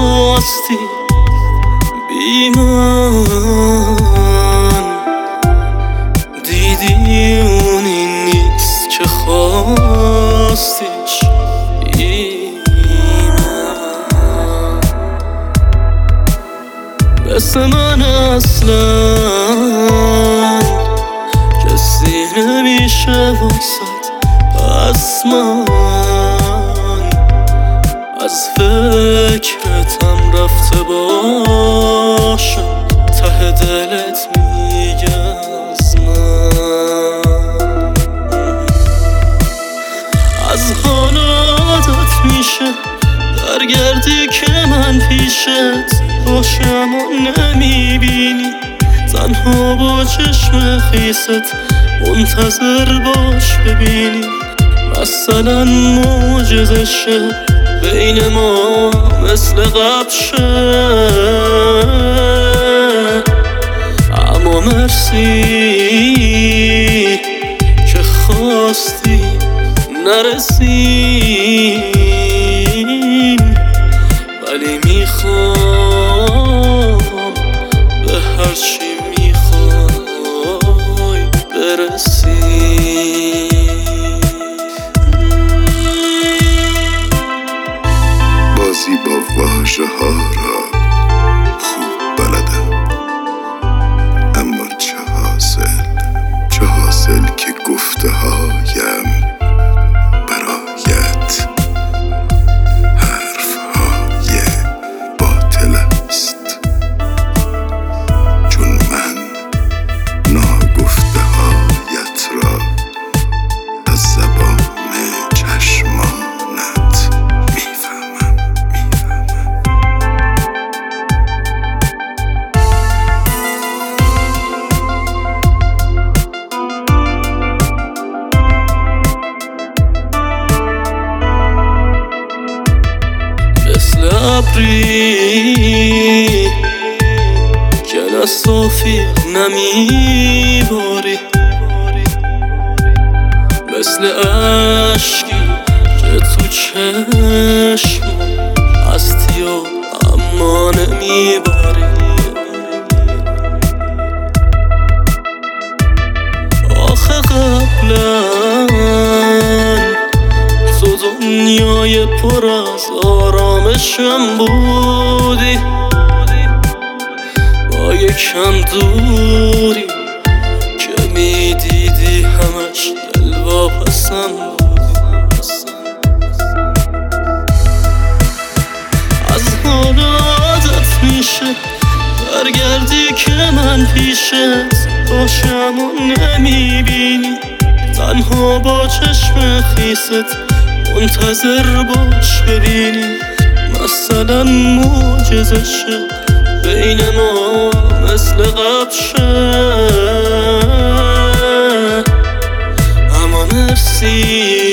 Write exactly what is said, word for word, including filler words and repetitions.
خواستی بی من، دیدی اونی نیست که خواستیش بی من. مثل من اصلا کسی نمیشه واسد، پس من از فکرتم رفته باشم، ته دلت میگه از من. از حالاتت میشه برگردی که من پیشت باشم و نمیبینی، تنها با چشم خیست منتظر باش ببینی. مثلا معجزه شه بین ما مثل قبل شه، اما مرسی که خواستی نرسیم، ولی میخوام به هرچی میخوای برسی. بازی با واژه ها را خوب بلدم، اما چه حاصل چه حاصل که گفته هایم برایت حرف های باطل است، چون من ناگفته هایت را از زبان چشمانت میفهمم. مثل ابری که نه صافی نمیباری، مثل عشقی که تو چشم هستی و اما نمیباری. آخه قبلا تو دنیای پر از آرامشم بودی، با یکم دوری که میدیدی همش دلواپسم بودی. از حالاتت میشه برگردی که من پیشت باشم و نمیبینی، تنها با چشم خیست منتظر باش ببینی. مثلا معجزه شه بین ما مثل قبل شه، اما مرسی